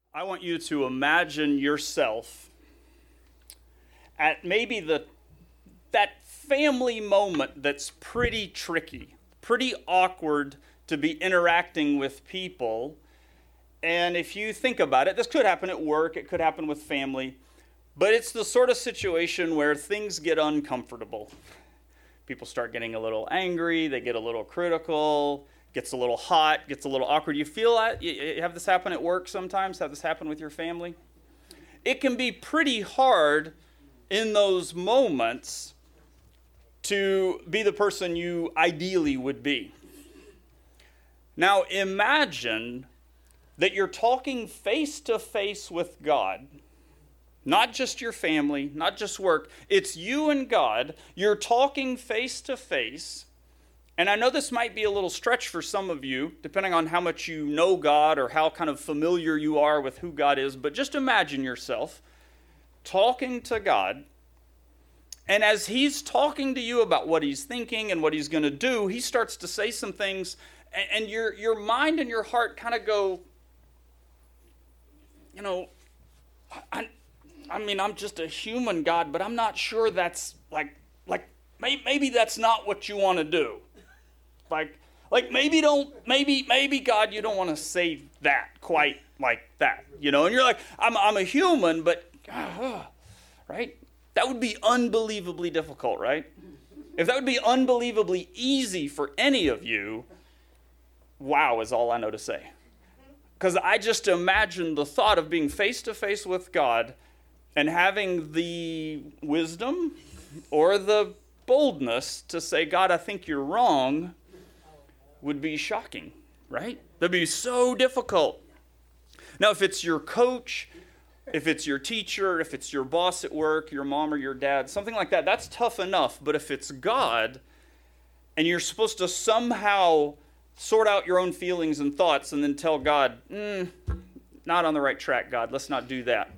I want you to imagine yourself at maybe that family moment that's pretty tricky, pretty awkward to be interacting with people. And if you think about it, this could happen at work, it could happen with family, but it's the sort of situation where things get uncomfortable. People start getting a little angry, they get a little critical, gets a little hot, gets a little awkward. You feel that? You have this happen at work sometimes? Have this happen with your family? It can be pretty hard in those moments to be the person you ideally would be. Now imagine that you're talking face to face with God. Not just your family, not just work. It's you and God. You're talking face to face. And I know this might be a little stretch for some of you, depending on how much you know God or how kind of familiar you are with who God is. But just imagine yourself talking to God. And as he's talking to you about what he's thinking and what he's going to do, he starts to say some things. And your mind and your heart kind of go, you know, I'm just a human, God, but I'm not sure that's maybe that's not what you want to do. Maybe God, you don't want to say that quite like that, you know? And you're like, I'm a human, but, right? That would be unbelievably difficult, right? If that would be unbelievably easy for any of you, wow is all I know to say. Because I just imagine the thought of being face to face with God and having the wisdom or the boldness to say, God, I think you're wrong, would be shocking, right? That'd be so difficult. Now, if it's your coach, if it's your teacher, if it's your boss at work, your mom or your dad, something like that, that's tough enough. But if it's God, and you're supposed to somehow sort out your own feelings and thoughts and then tell God, not on the right track, God, let's not do that.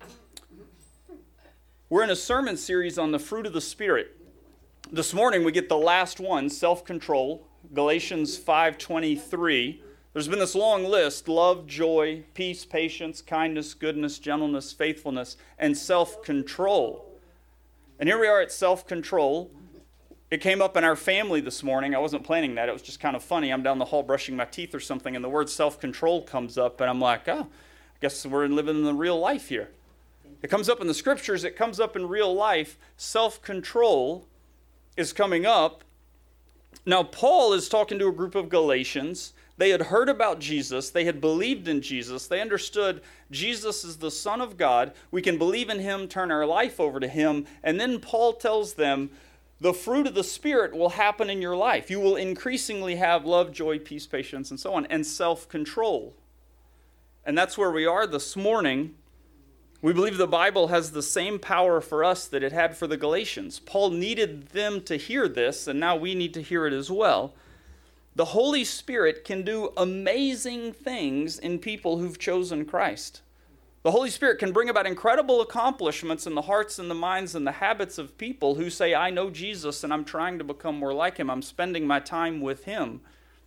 We're in a sermon series on the fruit of the Spirit. This morning we get the last one, self-control, Galatians 5:23. There's been this long list: love, joy, peace, patience, kindness, goodness, gentleness, faithfulness, and self-control. And here we are at self-control. It came up in our family this morning. I wasn't planning that. It was just kind of funny. I'm down the hall brushing my teeth or something, and the word self-control comes up, and I'm like, I guess we're living in the real life here. It comes up in the scriptures. It comes up in real life. Self-control is coming up. Now, Paul is talking to a group of Galatians. They had heard about Jesus. They had believed in Jesus. They understood Jesus is the Son of God. We can believe in him, turn our life over to him. And then Paul tells them, the fruit of the Spirit will happen in your life. You will increasingly have love, joy, peace, patience, and so on, and self-control. And that's where we are this morning. We believe the Bible has the same power for us that it had for the Galatians. Paul needed them to hear this, and now we need to hear it as well. The Holy Spirit can do amazing things in people who've chosen Christ. The Holy Spirit can bring about incredible accomplishments in the hearts and the minds and the habits of people who say, I know Jesus and I'm trying to become more like him. I'm spending my time with him.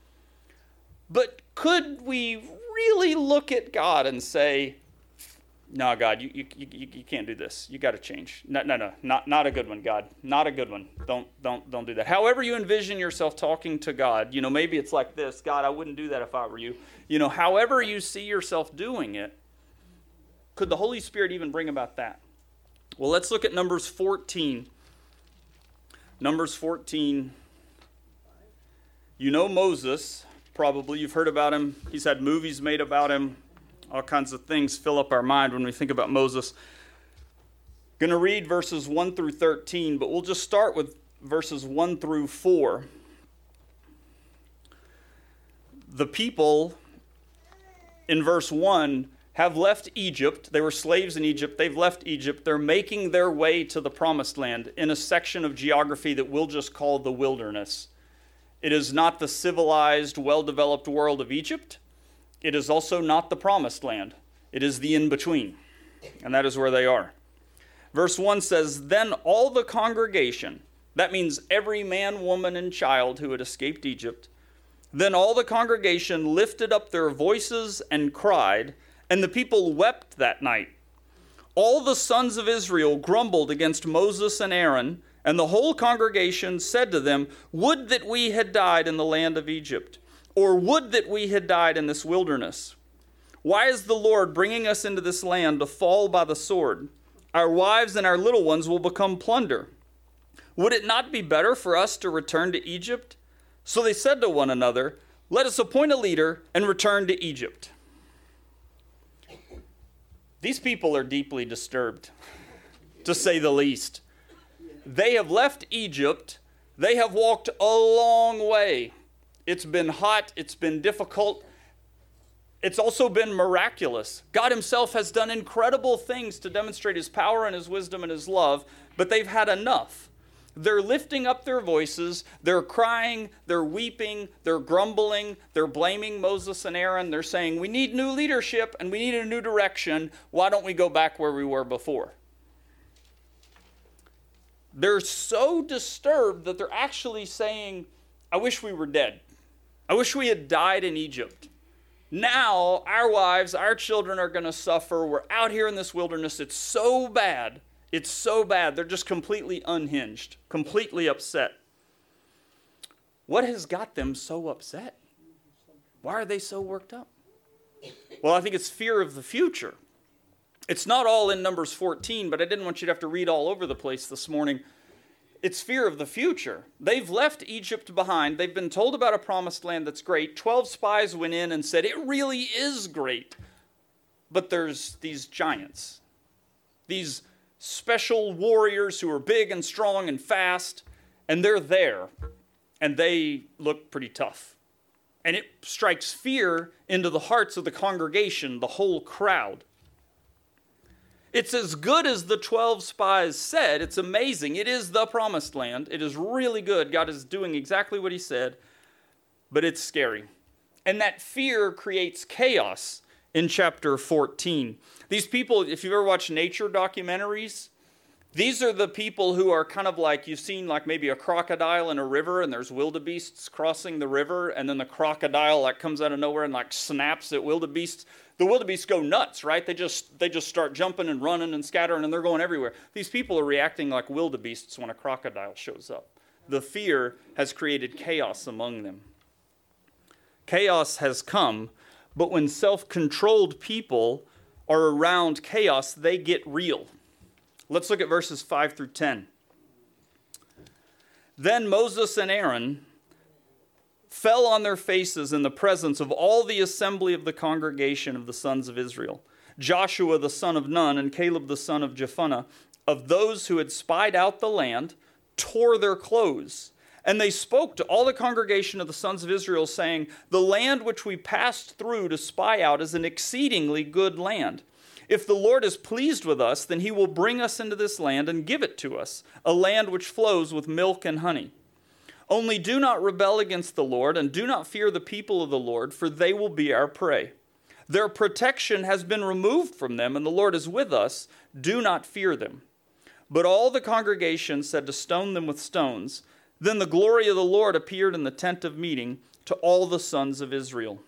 But could we really look at God and say, no, God, you can't do this. You got to change. No, not a good one, God. Not a good one. Don't do that. However you envision yourself talking to God, maybe it's like this. God, I wouldn't do that if I were you. However you see yourself doing it, could the Holy Spirit even bring about that? Well, let's look at Numbers 14. Numbers 14. You know Moses, probably. You've heard about him. He's had movies made about him. All kinds of things fill up our mind when we think about Moses. Going to read verses 1 through 13, but we'll just start with verses 1 through 4. The people in verse 1 have left Egypt. They were slaves in Egypt. They've left Egypt. They're making their way to the promised land in a section of geography that we'll just call the wilderness. It is not the civilized, well-developed world of Egypt. It is also not the promised land. It is the in-between. And that is where they are. Verse 1 says, Then all the congregation, that means every man, woman, and child who had escaped Egypt, then all the congregation lifted up their voices and cried, And the people wept that night. All the sons of Israel grumbled against Moses and Aaron, and the whole congregation said to them, "Would that we had died in the land of Egypt, or would that we had died in this wilderness. Why is the Lord bringing us into this land to fall by the sword? Our wives and our little ones will become plunder. Would it not be better for us to return to Egypt?" So they said to one another, "Let us appoint a leader and return to Egypt." These people are deeply disturbed, to say the least. They have left Egypt. They have walked a long way. It's been hot. It's been difficult. It's also been miraculous. God himself has done incredible things to demonstrate his power and his wisdom and his love, but they've had enough. They're lifting up their voices, they're crying, they're weeping, they're grumbling, they're blaming Moses and Aaron. They're saying, we need new leadership and we need a new direction. Why don't we go back where we were before? They're so disturbed that they're actually saying, I wish we were dead. I wish we had died in Egypt. Now our wives, our children are going to suffer. We're out here in this wilderness. It's so bad. It's so bad. They're just completely unhinged, completely upset. What has got them so upset? Why are they so worked up? Well, I think it's fear of the future. It's not all in Numbers 14, but I didn't want you to have to read all over the place this morning. It's fear of the future. They've left Egypt behind. They've been told about a promised land that's great. 12 spies went in and said, it really is great. But there's these giants, these special warriors who are big and strong and fast, and they're there, and they look pretty tough. And it strikes fear into the hearts of the congregation, the whole crowd. It's as good as the 12 spies said. It's amazing. It is the promised land. It is really good. God is doing exactly what he said, but it's scary. And that fear creates chaos in chapter 14. These people, if you've ever watched nature documentaries, these are the people who are kind of like, you've seen like maybe a crocodile in a river and there's wildebeests crossing the river, and then the crocodile like comes out of nowhere and like snaps at wildebeests. The wildebeests go nuts, right? They just start jumping and running and scattering, and they're going everywhere. These people are reacting like wildebeests when a crocodile shows up. The fear has created chaos among them. Chaos has come, but when self-controlled people are around chaos, they get real. Let's look at verses 5 through 10. Then Moses and Aaron fell on their faces in the presence of all the assembly of the congregation of the sons of Israel, Joshua the son of Nun and Caleb the son of Jephunneh, of those who had spied out the land, tore their clothes. And they spoke to all the congregation of the sons of Israel, saying, the land which we passed through to spy out is an exceedingly good land. If the Lord is pleased with us, then he will bring us into this land and give it to us, a land which flows with milk and honey. Only do not rebel against the Lord, and do not fear the people of the Lord, for they will be our prey. Their protection has been removed from them, and the Lord is with us. Do not fear them. But all the congregation said to stone them with stones. Then the glory of the Lord appeared in the tent of meeting to all the sons of Israel.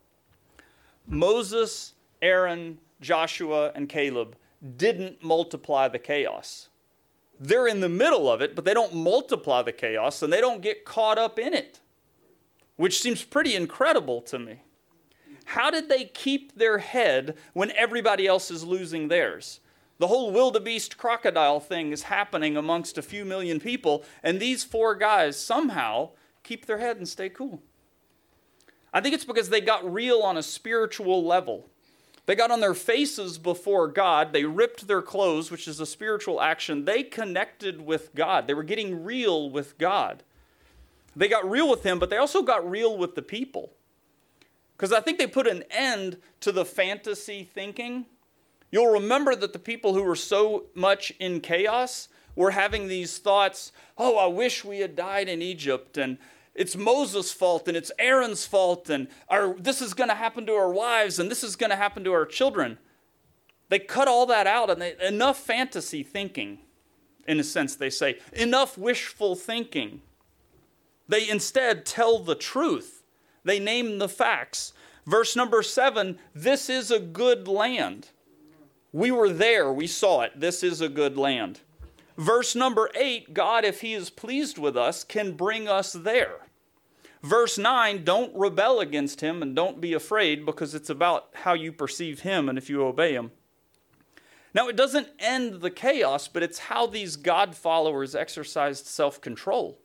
Moses, Aaron, Joshua, and Caleb didn't multiply the chaos. They're in the middle of it, but they don't multiply the chaos, and they don't get caught up in it, which seems pretty incredible to me. How did they keep their head when everybody else is losing theirs? The whole wildebeest crocodile thing is happening amongst a few million people, and these four guys somehow keep their head and stay cool. I think it's because they got real on a spiritual level. They got on their faces before God. They ripped their clothes, which is a spiritual action. They connected with God. They were getting real with God. They got real with him, but they also got real with the people. Because I think they put an end to the fantasy thinking. You'll remember that the people who were so much in chaos were having these thoughts, oh, I wish we had died in Egypt, and it's Moses' fault, and it's Aaron's fault, and this is going to happen to our wives, and this is going to happen to our children. They cut all that out, and enough fantasy thinking, in a sense, they say. Enough wishful thinking. They instead tell the truth. They name the facts. Verse number 7, this is a good land. We were there, we saw it. This is a good land. Verse number 8, God, if he is pleased with us, can bring us there. Verse 9, don't rebel against him and don't be afraid, because it's about how you perceive him and if you obey him. Now, it doesn't end the chaos, but it's how these God followers exercised self-control.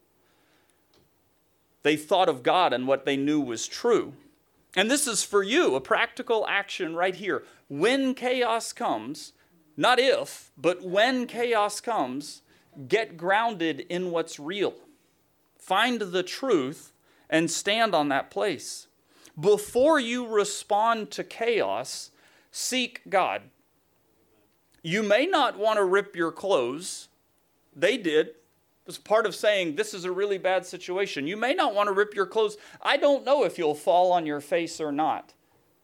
They thought of God and what they knew was true. And this is for you, a practical action right here. When chaos comes, not if, but when chaos comes, get grounded in what's real. Find the truth and stand on that place. Before you respond to chaos, seek God. You may not want to rip your clothes. They did. It was part of saying this is a really bad situation. You may not want to rip your clothes. I don't know if you'll fall on your face or not.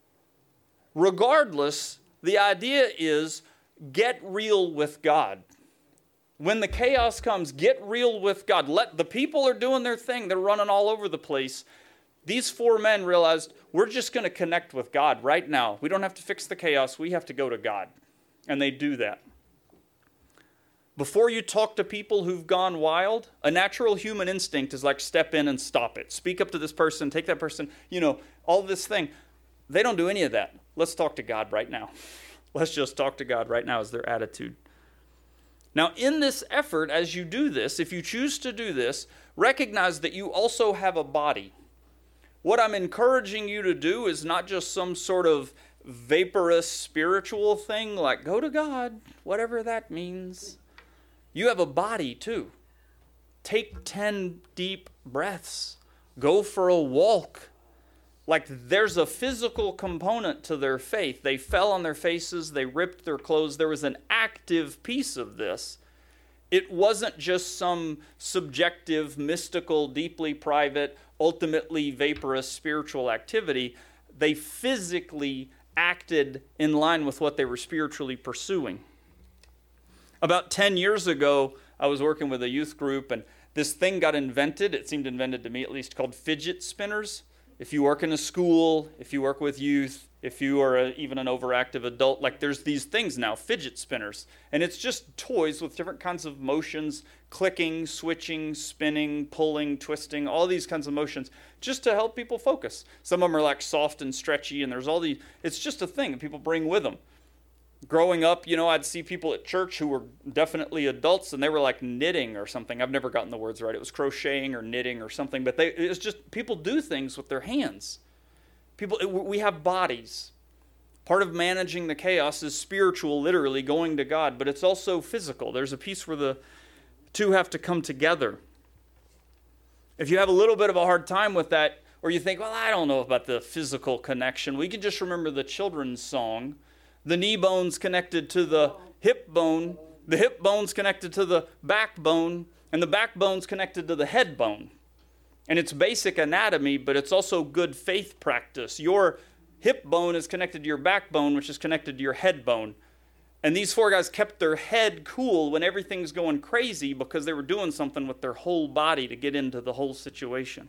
Regardless, the idea is get real with God. When the chaos comes, get real with God. The people are doing their thing. They're running all over the place. These 4 men realized, we're just going to connect with God right now. We don't have to fix the chaos. We have to go to God. And they do that. Before you talk to people who've gone wild, a natural human instinct is like step in and stop it. Speak up to this person, take that person, all this thing. They don't do any of that. Let's talk to God right now. Let's just talk to God right now is their attitude. Now, in this effort, as you do this, if you choose to do this, recognize that you also have a body. What I'm encouraging you to do is not just some sort of vaporous spiritual thing like go to God, whatever that means. You have a body too. Take 10 deep breaths. Go for a walk. Like there's a physical component to their faith. They fell on their faces. They ripped their clothes. There was an active piece of this. It wasn't just some subjective, mystical, deeply private, ultimately vaporous spiritual activity. They physically acted in line with what they were spiritually pursuing. About 10 years ago, I was working with a youth group, and this thing got invented. It seemed invented to me at least, called fidget spinners. If you work in a school, if you work with youth, if you are even an overactive adult, like there's these things now, fidget spinners. And it's just toys with different kinds of motions, clicking, switching, spinning, pulling, twisting, all these kinds of motions, just to help people focus. Some of them are like soft and stretchy, and there's all these, it's just a thing that people bring with them. Growing up, I'd see people at church who were definitely adults, and they were like knitting or something. I've never gotten the words right. It was crocheting or knitting or something, but it was just people do things with their hands. We have bodies. Part of managing the chaos is spiritual, literally going to God, but it's also physical. There's a piece where the two have to come together. If you have a little bit of a hard time with that, or you think, well, I don't know about the physical connection, we can just remember the children's song. The knee bone's connected to the hip bone's connected to the backbone, and the backbone's connected to the head bone. And it's basic anatomy, but it's also good faith practice. Your hip bone is connected to your backbone, which is connected to your head bone. And these 4 guys kept their head cool when everything's going crazy because they were doing something with their whole body to get into the whole situation.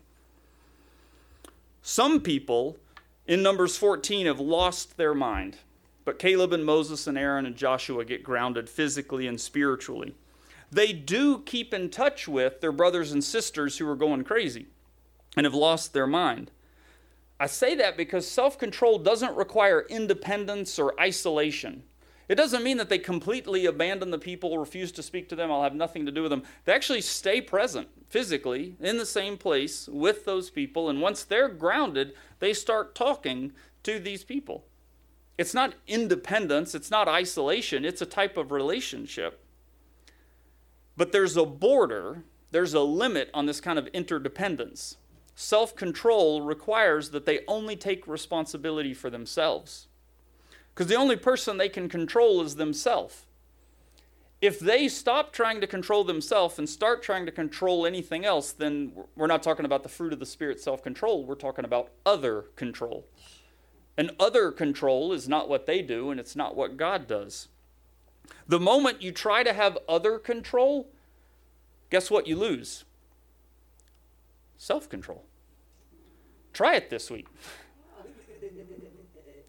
Some people in Numbers 14 have lost their mind. But Caleb and Moses and Aaron and Joshua get grounded physically and spiritually. They do keep in touch with their brothers and sisters who are going crazy and have lost their mind. I say that because self-control doesn't require independence or isolation. It doesn't mean that they completely abandon the people, refuse to speak to them, I'll have nothing to do with them. They actually stay present physically in the same place with those people, and once they're grounded, they start talking to these people. It's not independence, it's not isolation, it's a type of relationship. But there's a border, there's a limit on this kind of interdependence. Self-control requires that they only take responsibility for themselves. Because the only person they can control is themselves. If they stop trying to control themselves and start trying to control anything else, then we're not talking about the fruit of the Spirit, self-control, we're talking about other control. And other control is not what they do, and it's not what God does. The moment you try to have other control, guess what you lose? Self-control. Try it this week.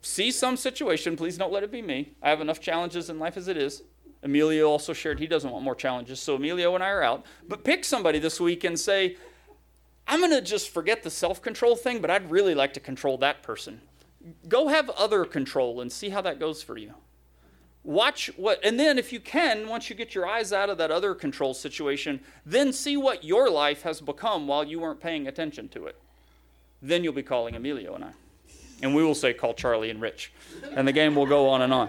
see some situation, please don't let it be me. I have enough challenges in life as it is. Emilio also shared he doesn't want more challenges, so Emilio and I are out. But pick somebody this week and say, I'm going to just forget the self-control thing, but I'd really like to control that person. Go have other control and see how that goes for you. Watch what, and then if you can, once you get your eyes out of that other control situation, then see what your life has become while you weren't paying attention to it. Then you'll be calling Emilio and I. And we will say, call Charlie and Rich. And the game will go on and on.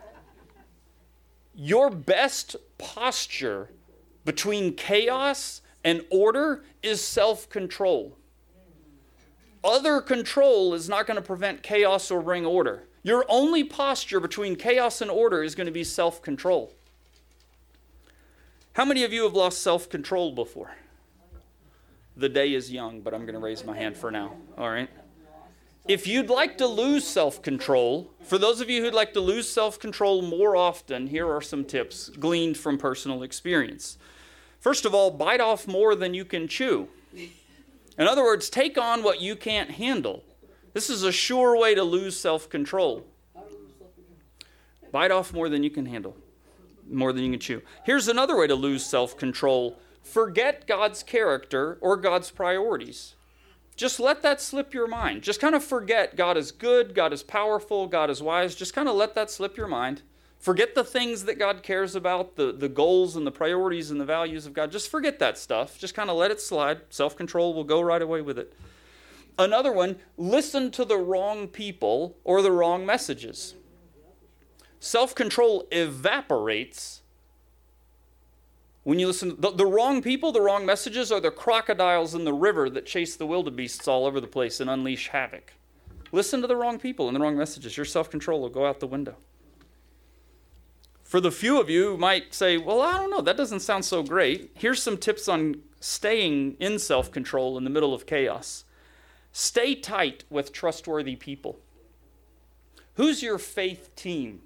Your best posture between chaos and order is self-control. Other control is not going to prevent chaos or bring order. Your only posture between chaos and order is going to be self-control. How many of you have lost self-control before? The day is young, but I'm going to raise my hand for now. All right? If you'd like to lose self-control, for those of you who'd like to lose self-control more often, here are some tips gleaned from personal experience. First of all, bite off more than you can chew. In other words, take on what you can't handle. This is a sure way to lose self-control. Bite off more than you can handle, more than you can chew. Here's another way to lose self-control. Forget God's character or God's priorities. Just let that slip your mind. Just kind of forget God is good, God is powerful, God is wise. Just kind of let that slip your mind. Forget the things that God cares about, the goals and the priorities and the values of God. Just forget that stuff. Just kind of let it slide. Self-control will go right away with it. Another one, listen to the wrong people or the wrong messages. Self-control evaporates when you listen. The wrong people, the wrong messages are the crocodiles in the river that chase the wildebeests all over the place and unleash havoc. Listen to the wrong people and the wrong messages. Your self-control will go out the window. For the few of you who might say, well, I don't know, that doesn't sound so great. Here's some tips on staying in self-control in the middle of chaos. Stay tight with trustworthy people. Who's your faith team?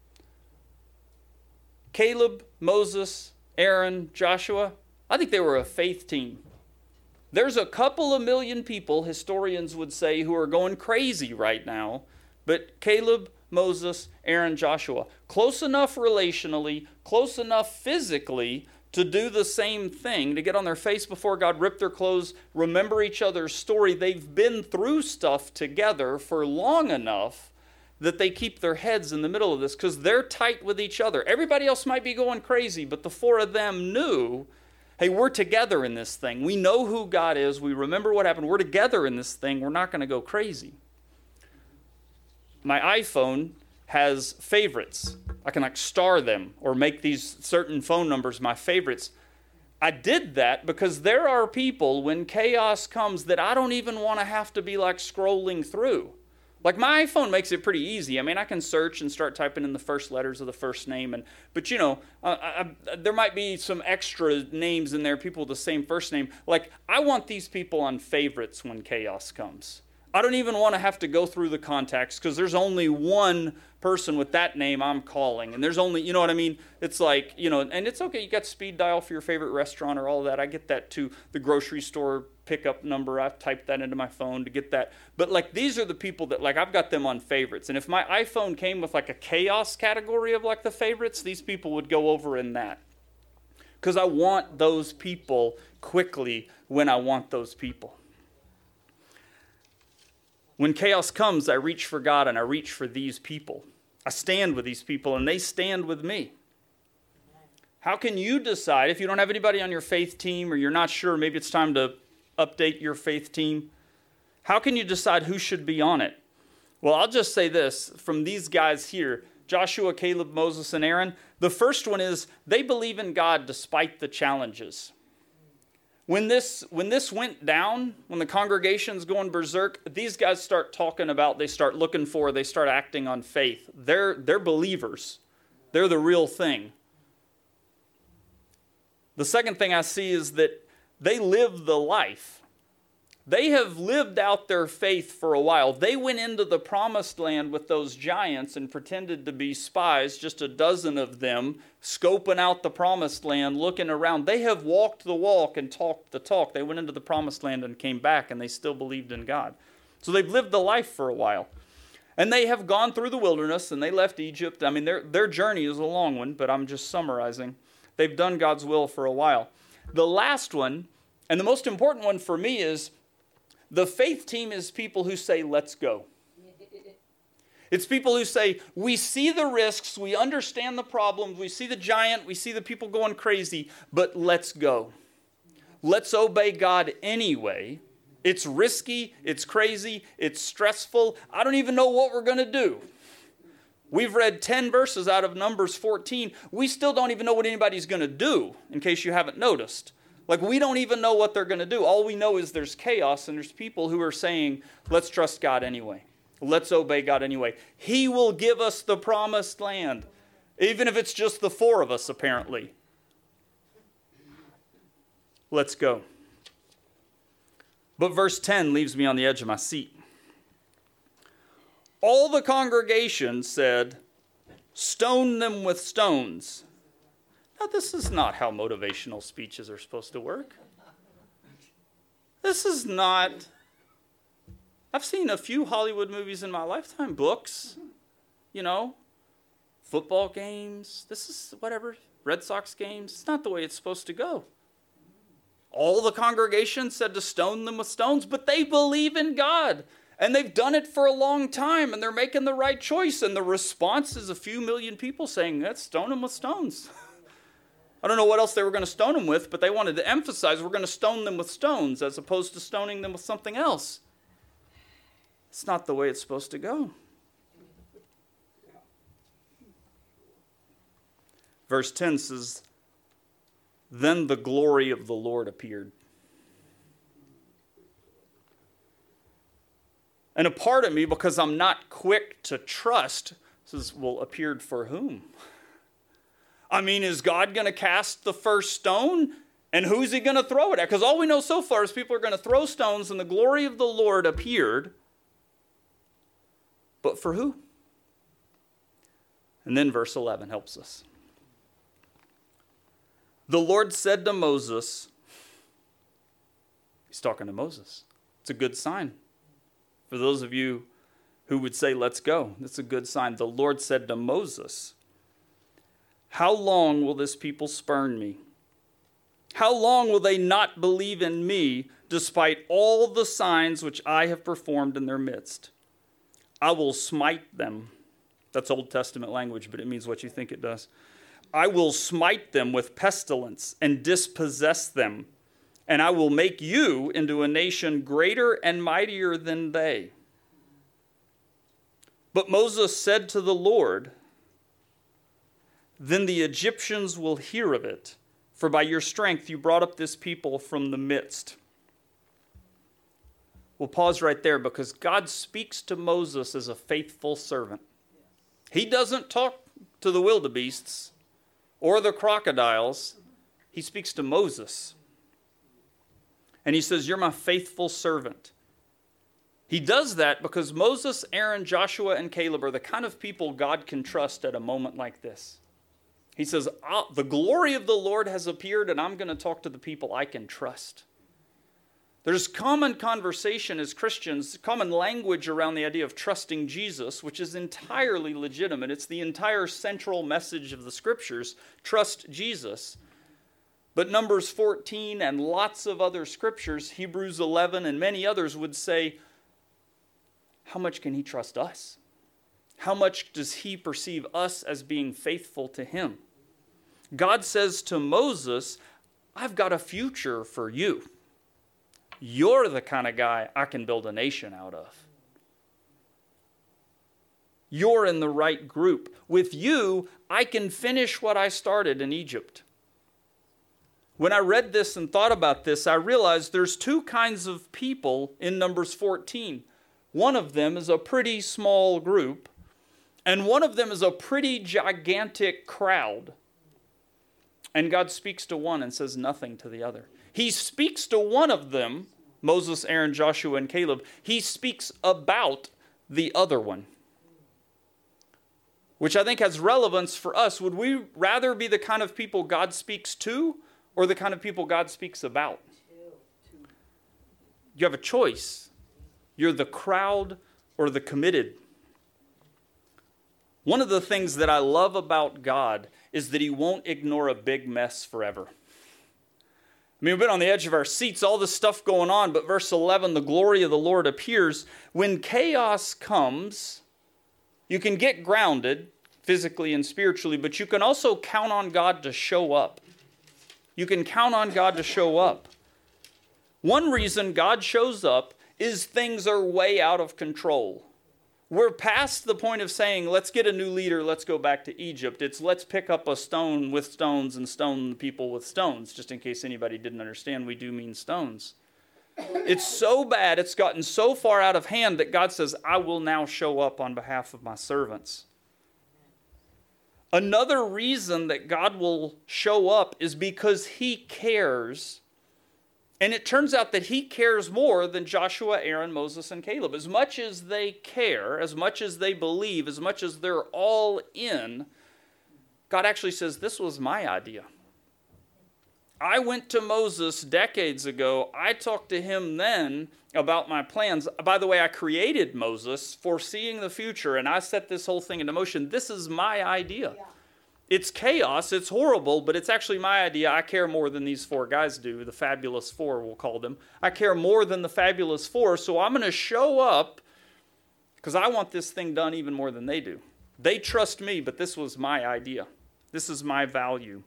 Caleb, Moses, Aaron, Joshua? I think they were a faith team. There's a couple of million people, historians would say, who are going crazy right now, but Caleb, Moses, Aaron, Joshua, close enough relationally, close enough physically to do the same thing, to get on their face before God, rip their clothes, remember each other's story. They've been through stuff together for long enough that they keep their heads in the middle of this because they're tight with each other. Everybody else might be going crazy, but the four of them knew, hey, we're together in this thing. We know who God is. We remember what happened. We're together in this thing. We're not going to go crazy. My iPhone has favorites. I can star them or make these certain phone numbers my favorites. I did that because there are people when chaos comes that I don't even want to have to be scrolling through. My iPhone makes it pretty easy. I mean, I can search and start typing in the first letters of the first name. But there might be some extra names in there, people with the same first name. I want these people on favorites when chaos comes. I don't even want to have to go through the contacts because there's only one person with that name I'm calling. And there's only, you know what I mean? It's and it's okay. You got speed dial for your favorite restaurant or all of that. I get that too. The grocery store pickup number, I've typed that into my phone to get that. But these are the people that I've got them on favorites. And if my iPhone came with a chaos category of the favorites, these people would go over in that. Because I want those people quickly when I want those people. When chaos comes, I reach for God and I reach for these people. I stand with these people and they stand with me. How can you decide, if you don't have anybody on your faith team or you're not sure, maybe it's time to update your faith team, how can you decide who should be on it? Well, I'll just say this, from these guys here, Joshua, Caleb, Moses, and Aaron, the first one is they believe in God despite the challenges. When this went down, when the congregation's going berserk, these guys start talking about, they start looking for, they start acting on faith. They're believers. They're the real thing. The second thing I see is that they live the life. They have lived out their faith for a while. They went into the promised land with those giants and pretended to be spies, just a dozen of them, scoping out the promised land, looking around. They have walked the walk and talked the talk. They went into the promised land and came back, and they still believed in God. So they've lived the life for a while. And they have gone through the wilderness, and they left Egypt. I mean, their journey is a long one, but I'm just summarizing. They've done God's will for a while. The last one, and the most important one for me, is the faith team is people who say, let's go. It's people who say, we see the risks, we understand the problems, we see the giant, we see the people going crazy, but let's go. Let's obey God anyway. It's risky, it's crazy, it's stressful. I don't even know what we're going to do. We've read 10 verses out of Numbers 14. We still don't even know what anybody's going to do, in case you haven't noticed. Like, we don't even know what they're going to do. All we know is there's chaos, and there's people who are saying, let's trust God anyway. Let's obey God anyway. He will give us the promised land, even if it's just the 4 of us, apparently. Let's go. But verse 10 leaves me on the edge of my seat. All the congregation said, stone them with stones. Now, this is not how motivational speeches are supposed to work. This is not... I've seen a few Hollywood movies in my lifetime, books, football games. This is whatever, Red Sox games. It's not the way it's supposed to go. All the congregation said to stone them with stones, but they believe in God. And they've done it for a long time, and they're making the right choice. And the response is a few million people saying, let's stone them with stones. I don't know what else they were going to stone them with, but they wanted to emphasize we're going to stone them with stones as opposed to stoning them with something else. It's not the way it's supposed to go. Verse 10 says, then the glory of the Lord appeared. And a part of me, because I'm not quick to trust, says, well, appeared for whom? I mean, is God going to cast the first stone? And who's he going to throw it at? Because all we know so far is people are going to throw stones, and the glory of the Lord appeared. But for who? And then verse 11 helps us. The Lord said to Moses, he's talking to Moses. It's a good sign. For those of you who would say, let's go, that's a good sign. The Lord said to Moses, how long will this people spurn me? How long will they not believe in me, despite all the signs which I have performed in their midst? I will smite them. That's Old Testament language, but it means what you think it does. I will smite them with pestilence and dispossess them, and I will make you into a nation greater and mightier than they. But Moses said to the Lord, then the Egyptians will hear of it, for by your strength you brought up this people from the midst. We'll pause right there because God speaks to Moses as a faithful servant. He doesn't talk to the wildebeests or the crocodiles. He speaks to Moses. And he says, you're my faithful servant. He does that because Moses, Aaron, Joshua, and Caleb are the kind of people God can trust at a moment like this. He says, the glory of the Lord has appeared, and I'm going to talk to the people I can trust. There's common conversation as Christians, common language around the idea of trusting Jesus, which is entirely legitimate. It's the entire central message of the Scriptures, trust Jesus. But Numbers 14 and lots of other Scriptures, Hebrews 11 and many others would say, how much can he trust us? How much does he perceive us as being faithful to him? God says to Moses, I've got a future for you. You're the kind of guy I can build a nation out of. You're in the right group. With you, I can finish what I started in Egypt. When I read this and thought about this, I realized there's two kinds of people in Numbers 14. One of them is a pretty small group, and one of them is a pretty gigantic crowd. And God speaks to one and says nothing to the other. He speaks to one of them, Moses, Aaron, Joshua, and Caleb. He speaks about the other one, which I think has relevance for us. Would we rather be the kind of people God speaks to or the kind of people God speaks about? You have a choice. You're the crowd or the committed. One of the things that I love about God is that he won't ignore a big mess forever. I mean, we've been on the edge of our seats, all this stuff going on, but verse 11, the glory of the Lord appears. When chaos comes, you can get grounded physically and spiritually, but you can also count on God to show up. You can count on God to show up. One reason God shows up is things are way out of control. We're past the point of saying, let's get a new leader, let's go back to Egypt. It's let's pick up a stone with stones and stone the people with stones. Just in case anybody didn't understand, we do mean stones. It's so bad, it's gotten so far out of hand that God says, I will now show up on behalf of my servants. Another reason that God will show up is because he cares. And it turns out that he cares more than Joshua, Aaron, Moses, and Caleb. As much as they care, as much as they believe, as much as they're all in, God actually says, this was my idea. I went to Moses decades ago. I talked to him then about my plans. By the way, I created Moses foreseeing the future, and I set this whole thing into motion. This is my idea. Yeah. It's chaos, it's horrible, but it's actually my idea. I care more than these four guys do, the fabulous four, we'll call them. I care more than the fabulous four, so I'm going to show up because I want this thing done even more than they do. They trust me, but this was my idea. This is my value.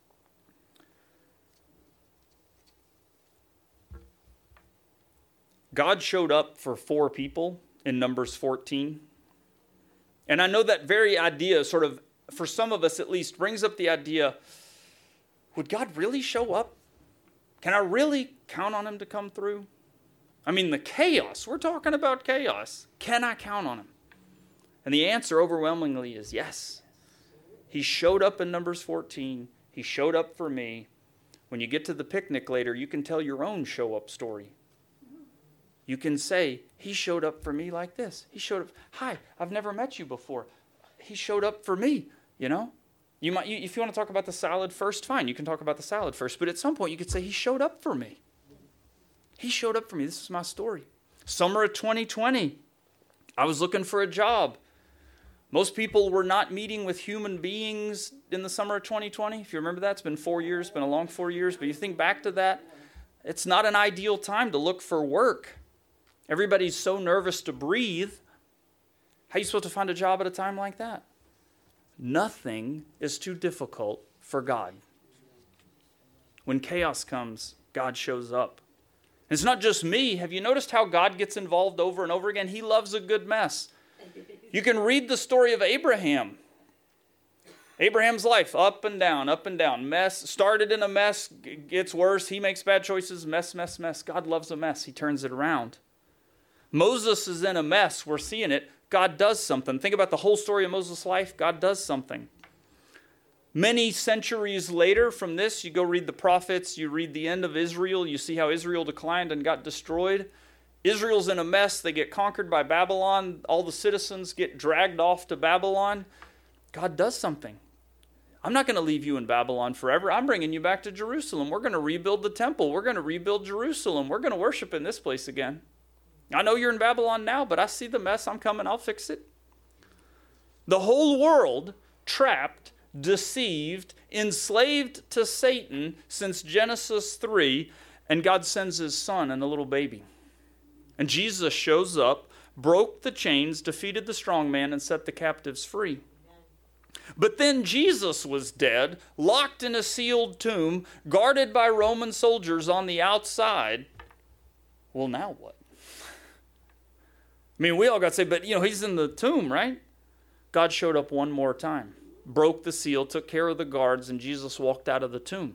God showed up for 4 people in Numbers 14. And I know that very idea sort of, for some of us at least, brings up the idea, would God really show up? Can I really count on him to come through? I mean, the chaos, we're talking about chaos. Can I count on him? And the answer overwhelmingly is yes. He showed up in Numbers 14. He showed up for me. When you get to the picnic later, you can tell your own show-up story. You can say, he showed up for me like this. He showed up. Hi, I've never met you before. He showed up for me, you know. If you want to talk about the salad first, fine. You can talk about the salad first. But at some point, you could say, he showed up for me. He showed up for me. This is my story. Summer of 2020, I was looking for a job. Most people were not meeting with human beings in the summer of 2020. If you remember that, it's been 4 years, it's been a long 4 years. But you think back to that, it's not an ideal time to look for work. Everybody's so nervous to breathe. How are you supposed to find a job at a time like that? Nothing is too difficult for God. When chaos comes, God shows up. And it's not just me. Have you noticed how God gets involved over and over again? He loves a good mess. You can read the story of Abraham. Abraham's life, up and down, up and down. Mess, started in a mess, gets worse. He makes bad choices, mess, mess, mess. God loves a mess. He turns it around. Moses is in a mess. We're seeing it. God does something. Think about the whole story of Moses' life. God does something. Many centuries later from this, you go read the prophets, you read the end of Israel, you see how Israel declined and got destroyed. Israel's in a mess. They get conquered by Babylon. All the citizens get dragged off to Babylon. God does something. I'm not going to leave you in Babylon forever. I'm bringing you back to Jerusalem. We're going to rebuild the temple. We're going to rebuild Jerusalem. We're going to worship in this place again. I know you're in Babylon now, but I see the mess. I'm coming. I'll fix it. The whole world trapped, deceived, enslaved to Satan since Genesis 3, and God sends his son and a little baby. And Jesus shows up, broke the chains, defeated the strong man, and set the captives free. But then Jesus was dead, locked in a sealed tomb, guarded by Roman soldiers on the outside. Well, now what? I mean, we all got saved, but he's in the tomb, right? God showed up one more time, broke the seal, took care of the guards, and Jesus walked out of the tomb.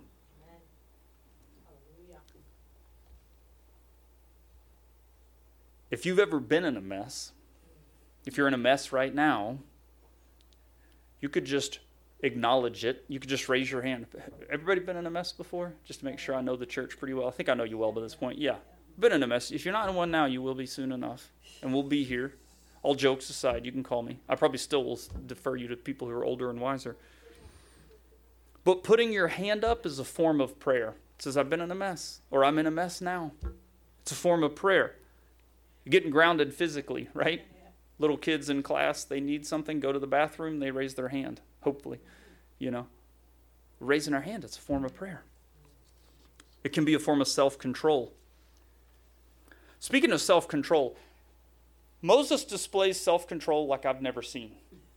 If you've ever been in a mess, if you're in a mess right now, you could just acknowledge it. You could just raise your hand. Everybody been in a mess before? Just to make sure I know the church pretty well. I think I know you well by this point. Yeah, been in a mess. If you're not in one now, you will be soon enough. And we'll be here. All jokes aside, you can call me. I probably still will defer you to people who are older and wiser. But putting your hand up is a form of prayer. It says, I've been in a mess, or I'm in a mess now. It's a form of prayer. You're getting grounded physically, right? Little kids in class, they need something, go to the bathroom, they raise their hand, hopefully. Raising our hand, it's a form of prayer. It can be a form of self-control. Speaking of self-control, Moses displays self-control like I've never seen.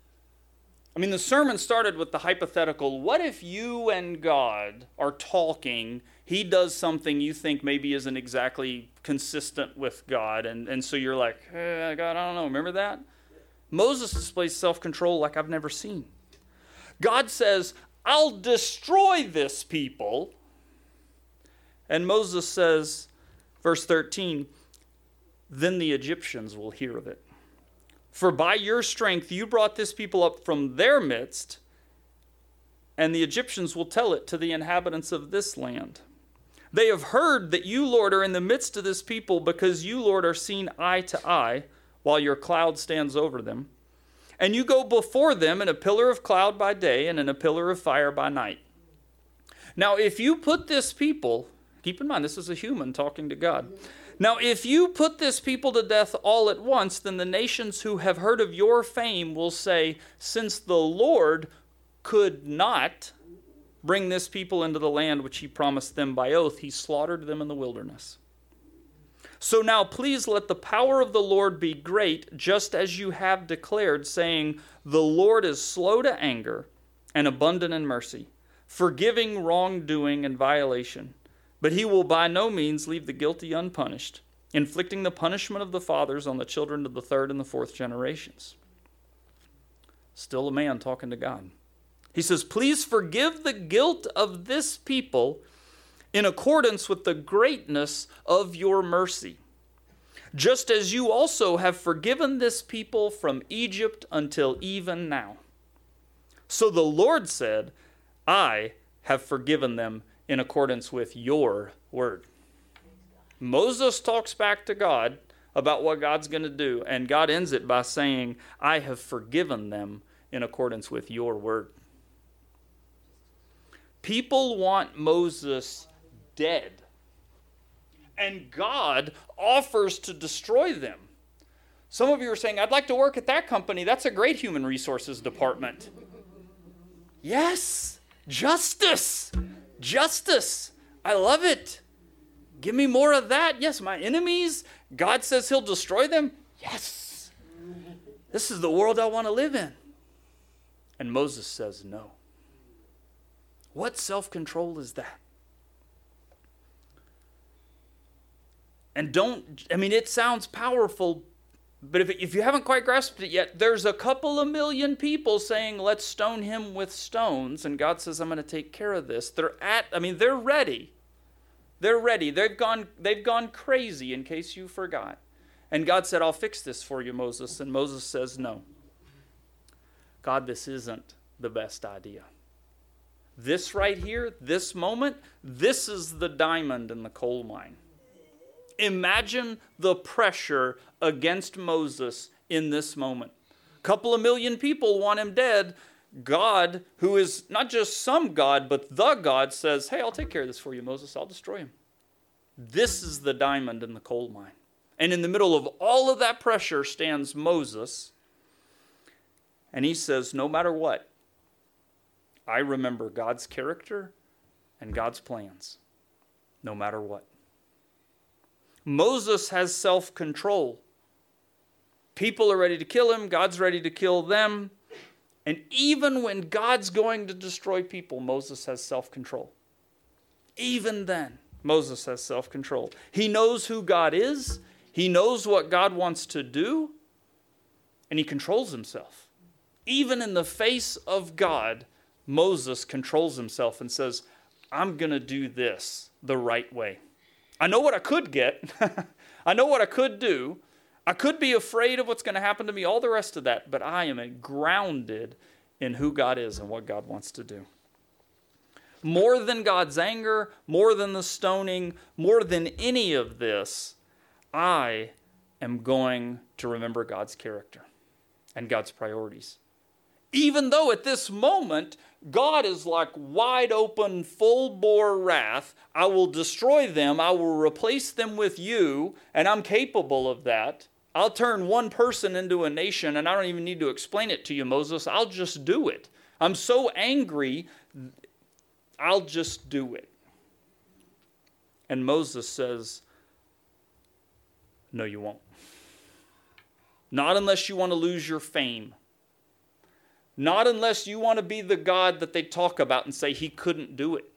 I mean, the sermon started with the hypothetical, what if you and God are talking, he does something you think maybe isn't exactly consistent with God, and so you're like, hey, God, I don't know, remember that? Moses displays self-control like I've never seen. God says, I'll destroy this people. And Moses says, verse 13, then the Egyptians will hear of it. For by your strength you brought this people up from their midst, and the Egyptians will tell it to the inhabitants of this land. They have heard that you, Lord, are in the midst of this people, because you, Lord, are seen eye to eye, while your cloud stands over them. And you go before them in a pillar of cloud by day and in a pillar of fire by night. Now, if you put this people, keep in mind, this is a human talking to God. Now, if you put this people to death all at once, then the nations who have heard of your fame will say, since the Lord could not bring this people into the land which he promised them by oath, he slaughtered them in the wilderness. So now please let the power of the Lord be great, just as you have declared, saying, the Lord is slow to anger and abundant in mercy, forgiving wrongdoing and violation. But he will by no means leave the guilty unpunished, inflicting the punishment of the fathers on the children of the third and the fourth generations. Still a man talking to God. He says, please forgive the guilt of this people in accordance with the greatness of your mercy, just as you also have forgiven this people from Egypt until even now. So the Lord said, I have forgiven them in accordance with your word. Moses talks back to God about what God's going to do, and God ends it by saying, I have forgiven them in accordance with your word. People want Moses dead, and God offers to destroy them. Some of you are saying, I'd like to work at that company. That's a great human resources department. Yes, justice. Justice. I love it. Give me more of that. Yes, my enemies, God says he'll destroy them. Yes. This is the world I want to live in. And Moses says no. What self-control is that? And it sounds powerful, but if you haven't quite grasped it yet, there's a couple of million people saying, let's stone him with stones. And God says, I'm going to take care of this. They're ready. They're ready. They've gone crazy, in case you forgot. And God said, I'll fix this for you, Moses. And Moses says, no. God, this isn't the best idea. This right here, this moment, this is the diamond in the coal mine. Imagine the pressure against Moses in this moment. A couple of million people want him dead. God, who is not just some God, but the God, says, hey, I'll take care of this for you, Moses. I'll destroy him. This is the diamond in the coal mine. And in the middle of all of that pressure stands Moses. And he says, no matter what, I remember God's character and God's plans, no matter what. Moses has self-control. People are ready to kill him. God's ready to kill them. And even when God's going to destroy people, Moses has self-control. Even then, Moses has self-control. He knows who God is. He knows what God wants to do. And he controls himself. Even in the face of God, Moses controls himself and says, I'm going to do this the right way. I know what I could get. I know what I could do. I could be afraid of what's going to happen to me, all the rest of that, but I am grounded in who God is and what God wants to do. More than God's anger, more than the stoning, more than any of this, I am going to remember God's character and God's priorities. Even though at this moment, God is like wide open, full-bore wrath. I will destroy them. I will replace them with you, and I'm capable of that. I'll turn one person into a nation, and I don't even need to explain it to you, Moses. I'll just do it. I'm so angry, I'll just do it. And Moses says, no, you won't. Not unless you want to lose your fame. Not unless you want to be the God that they talk about and say he couldn't do it.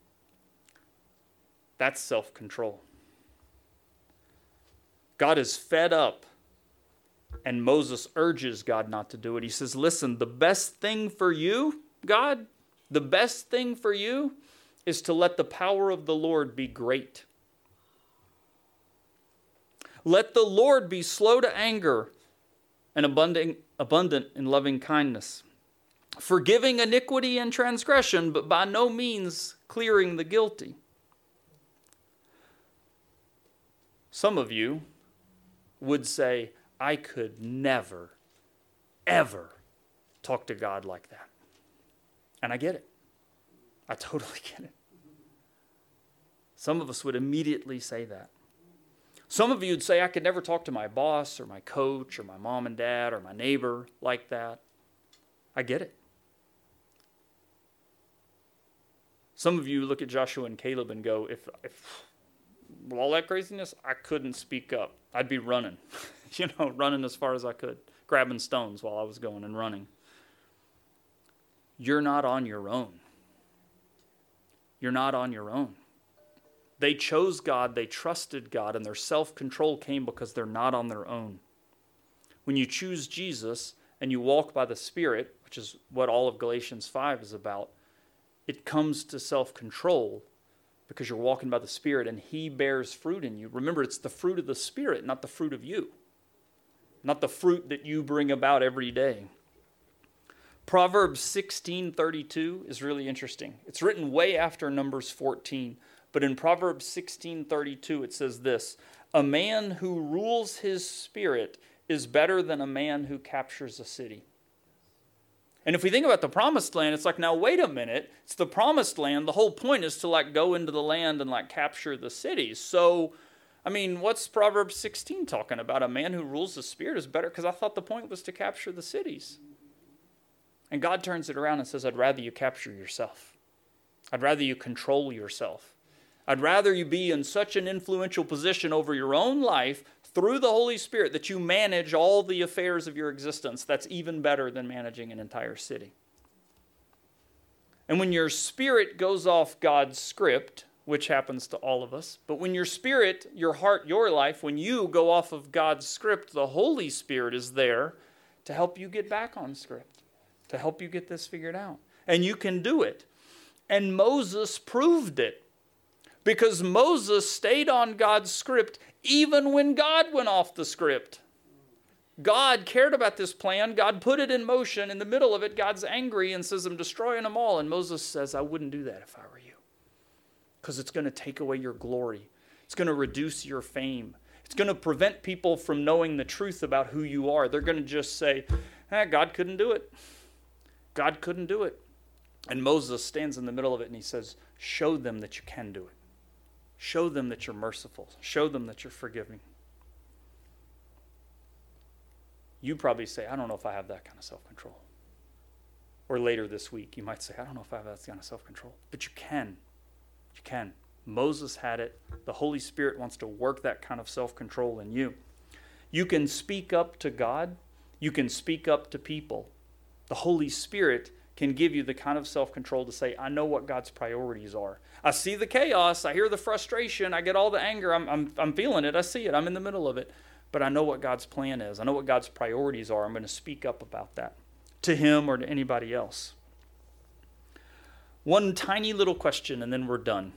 That's self-control. God is fed up, and Moses urges God not to do it. He says, listen, the best thing for you, God, the best thing for you is to let the power of the Lord be great. Let the Lord be slow to anger and abundant in loving kindness, forgiving iniquity and transgression, but by no means clearing the guilty. Some of you would say, I could never, ever talk to God like that. And I get it. I totally get it. Some of us would immediately say that. Some of you would say, I could never talk to my boss or my coach or my mom and dad or my neighbor like that. I get it. Some of you look at Joshua and Caleb and go, if with all that craziness, I couldn't speak up. I'd be running, running as far as I could, grabbing stones while I was going and running. You're not on your own. You're not on your own. They chose God, they trusted God, and their self-control came because they're not on their own. When you choose Jesus and you walk by the Spirit, which is what all of Galatians 5 is about, it comes to self-control because you're walking by the Spirit and he bears fruit in you. Remember, it's the fruit of the Spirit, not the fruit of you. Not the fruit that you bring about every day. Proverbs 16:32 is really interesting. It's written way after Numbers 14. But in Proverbs 16:32 it says this, a man who rules his spirit is better than a man who captures a city. And if we think about the promised land, it's like, now wait a minute, it's the promised land. The whole point is to go into the land and capture the cities. So, what's Proverbs 16 talking about? A man who rules the spirit is better, because I thought the point was to capture the cities. And God turns it around and says, I'd rather you capture yourself. I'd rather you control yourself. I'd rather you be in such an influential position over your own life through the Holy Spirit that you manage all the affairs of your existence. That's even better than managing an entire city. And when your spirit goes off God's script, which happens to all of us, but when your spirit, your heart, your life, when you go off of God's script, the Holy Spirit is there to help you get back on script, to help you get this figured out. And you can do it. And Moses proved it. Because Moses stayed on God's script even when God went off the script. God cared about this plan. God put it in motion. In the middle of it, God's angry and says, I'm destroying them all. And Moses says, I wouldn't do that if I were you. Because it's going to take away your glory. It's going to reduce your fame. It's going to prevent people from knowing the truth about who you are. They're going to just say, God couldn't do it. God couldn't do it. And Moses stands in the middle of it and he says, show them that you can do it. Show them that you're merciful. Show them that you're forgiving. You probably say, I don't know if I have that kind of self-control. Or later this week, you might say, I don't know if I have that kind of self-control. But you can. You can. Moses had it. The Holy Spirit wants to work that kind of self-control in you. You can speak up to God. You can speak up to people. The Holy Spirit can give you the kind of self-control to say, I know what God's priorities are. I see the chaos. I hear the frustration. I get all the anger. I'm feeling it. I see it. I'm in the middle of it. But I know what God's plan is. I know what God's priorities are. I'm going to speak up about that to him or to anybody else. One tiny little question and then we're done.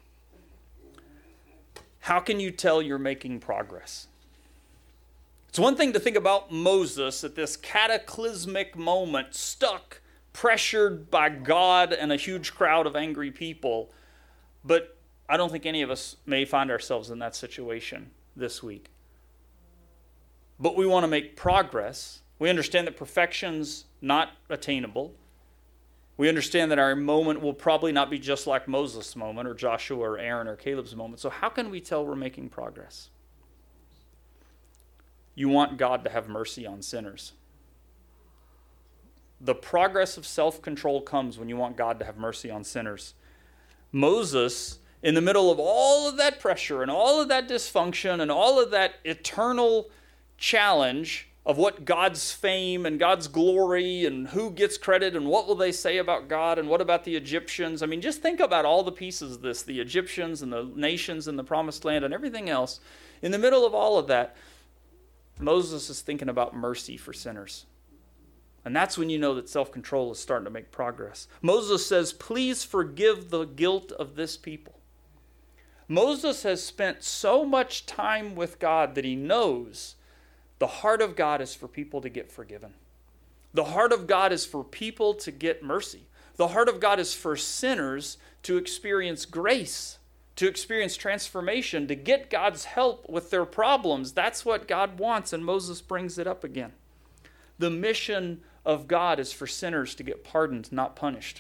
How can you tell you're making progress? It's one thing to think about Moses at this cataclysmic moment, stuck, pressured by God and a huge crowd of angry people. But I don't think any of us may find ourselves in that situation this week. But we want to make progress. We understand that perfection's not attainable. We understand that our moment will probably not be just like Moses' moment or Joshua or Aaron or Caleb's moment. So how can we tell we're making progress? you want God to have mercy on sinners. The progress of self-control comes when you want God to have mercy on sinners. Moses, in the middle of all of that pressure and all of that dysfunction and all of that eternal challenge of what God's fame and God's glory and who gets credit and what will they say about God and what about the Egyptians. I mean, just think about all the pieces of this, the Egyptians and the nations and the promised land and everything else. In the middle of all of that, Moses is thinking about mercy for sinners. And that's when you know that self-control is starting to make progress. Moses says, please forgive the guilt of this people. Moses has spent so much time with God that he knows the heart of God is for people to get forgiven. The heart of God is for people to get mercy. The heart of God is for sinners to experience grace, to experience transformation, to get God's help with their problems. That's what God wants, and Moses brings it up again. The mission of God is for sinners to get pardoned, not punished.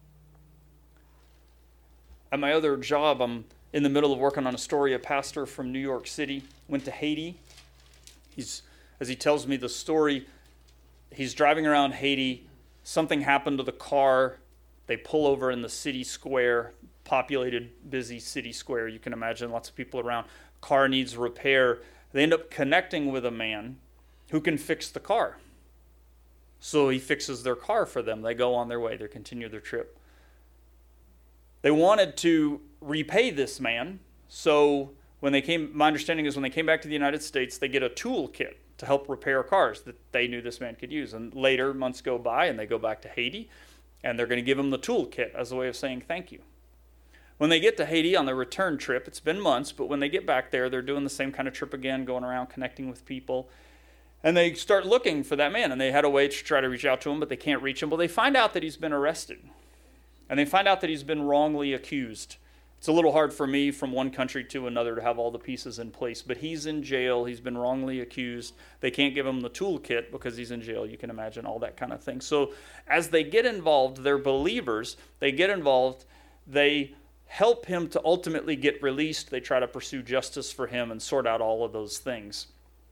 At my other job, I'm in the middle of working on a story. A pastor from New York City went to Haiti. As he tells me the story, he's driving around Haiti. Something happened to the car. They pull over in the city square, populated, busy city square. You can imagine lots of people around. Car needs repair. They end up connecting with a man who can fix the car. So he fixes their car for them. They go on their way. They continue their trip. They wanted to repay this man. So my understanding is when they came back to the United States, they get a toolkit to help repair cars that they knew this man could use. And later, months go by, and they go back to Haiti, and they're going to give him the toolkit as a way of saying thank you. When they get to Haiti on their return trip, it's been months, but when they get back there, they're doing the same kind of trip again, going around, connecting with people. And they start looking for that man, and they had a way to try to reach out to him, but they can't reach him. Well, they find out that he's been arrested, and they find out that he's been wrongly accused. It's a little hard for me from one country to another to have all the pieces in place, but he's in jail. He's been wrongly accused. They can't give him the toolkit because he's in jail. You can imagine all that kind of thing. So as they get involved, they're believers. They get involved. They help him to ultimately get released. They try to pursue justice for him and sort out all of those things.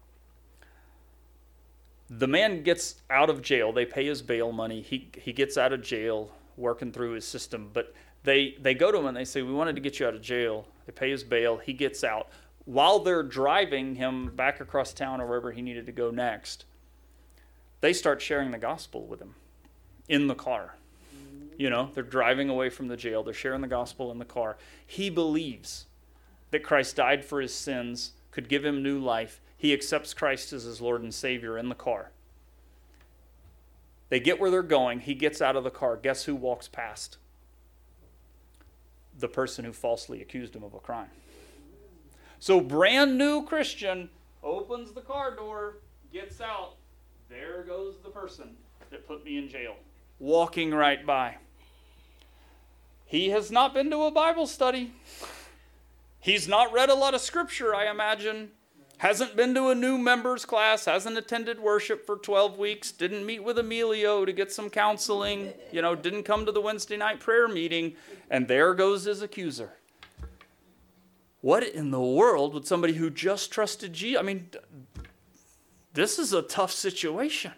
The man gets out of jail. They pay his bail money. He gets out of jail, working through his system, but They go to him and they say, we wanted to get you out of jail. They pay his bail. He gets out. While they're driving him back across town or wherever he needed to go next, they start sharing the gospel with him in the car. You know, they're driving away from the jail. They're sharing the gospel in the car. He believes that Christ died for his sins, could give him new life. He accepts Christ as his Lord and Savior in the car. They get where they're going. He gets out of the car. Guess who walks past? The person who falsely accused him of a crime. So brand new Christian opens the car door, gets out. There goes the person that put me in jail, walking right by. He has not been to a Bible study. He's not read a lot of scripture, I imagine. Hasn't been to a new members class, hasn't attended worship for 12 weeks, didn't meet with Emilio to get some counseling, didn't come to the Wednesday night prayer meeting, and there goes his accuser. What in the world would somebody who just trusted Jesus? I mean, this is a tough situation.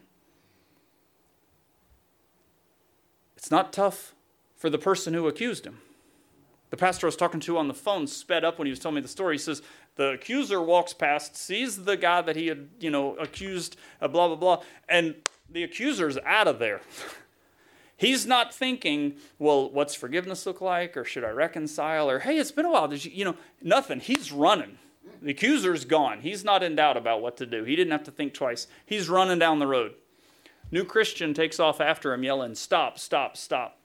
It's not tough for the person who accused him. The pastor I was talking to on the phone sped up when he was telling me the story. He says, the accuser walks past, sees the guy that he had, accused of blah, blah, blah, and the accuser's out of there. He's not thinking, well, what's forgiveness look like? Or should I reconcile? Or, hey, it's been a while. Nothing. He's running. The accuser's gone. He's not in doubt about what to do. He didn't have to think twice. He's running down the road. New Christian takes off after him, yelling, stop, stop, stop.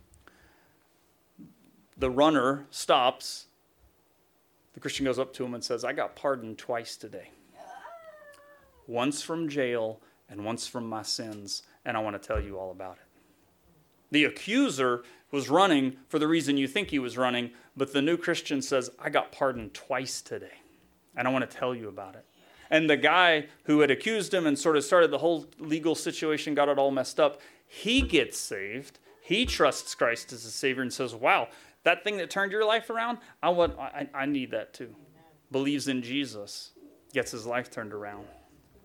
The runner stops. The Christian goes up to him and says, I got pardoned twice today. Once from jail and once from my sins, and I want to tell you all about it. The accuser was running for the reason you think he was running, but the new Christian says, I got pardoned twice today, and I want to tell you about it. And the guy who had accused him and sort of started the whole legal situation, got it all messed up, he gets saved. He trusts Christ as his Savior and says, wow, that thing that turned your life around, I need that too. Believes in Jesus, gets his life turned around.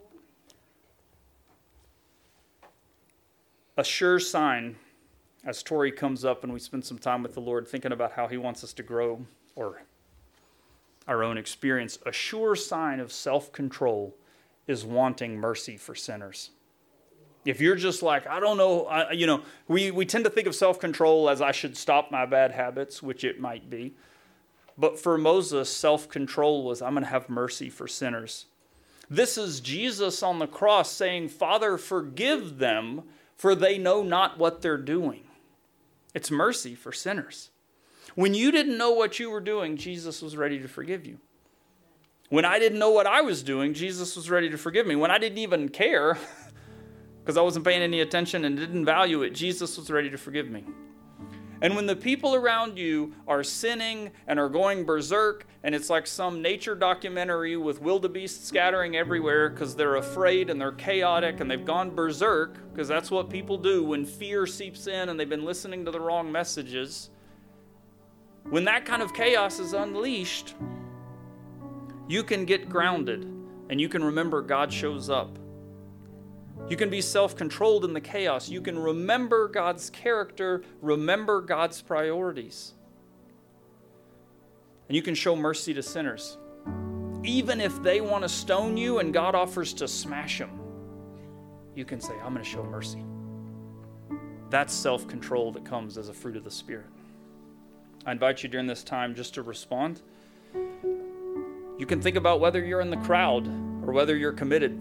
A sure sign, as Tori comes up and we spend some time with the Lord thinking about how he wants us to grow or our own experience, a sure sign of self-control is wanting mercy for sinners. If you're just like, I don't know, we tend to think of self-control as I should stop my bad habits, which it might be. But for Moses, self-control was, I'm going to have mercy for sinners. This is Jesus on the cross saying, Father, forgive them, for they know not what they're doing. It's mercy for sinners. When you didn't know what you were doing, Jesus was ready to forgive you. When I didn't know what I was doing, Jesus was ready to forgive me. When I didn't even care, because I wasn't paying any attention and didn't value it, Jesus was ready to forgive me. And when the people around you are sinning and are going berserk, and it's like some nature documentary with wildebeest scattering everywhere because they're afraid and they're chaotic and they've gone berserk, because that's what people do when fear seeps in and they've been listening to the wrong messages. When that kind of chaos is unleashed, you can get grounded and you can remember God shows up. You can be self-controlled in the chaos. You can remember God's character, remember God's priorities. And you can show mercy to sinners. Even if they want to stone you and God offers to smash them, you can say, I'm going to show mercy. That's self-control that comes as a fruit of the Spirit. I invite you during this time just to respond. You can think about whether you're in the crowd or whether you're committed.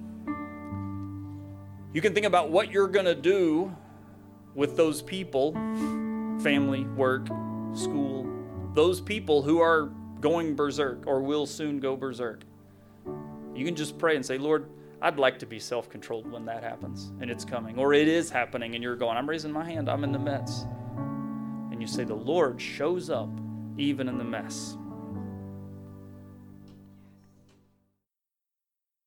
You can think about what you're going to do with those people, family, work, school, those people who are going berserk or will soon go berserk. You can just pray and say, Lord, I'd like to be self-controlled when that happens, and it's coming, or it is happening, and you're going, I'm raising my hand, I'm in the mess. And you say, the Lord shows up even in the mess.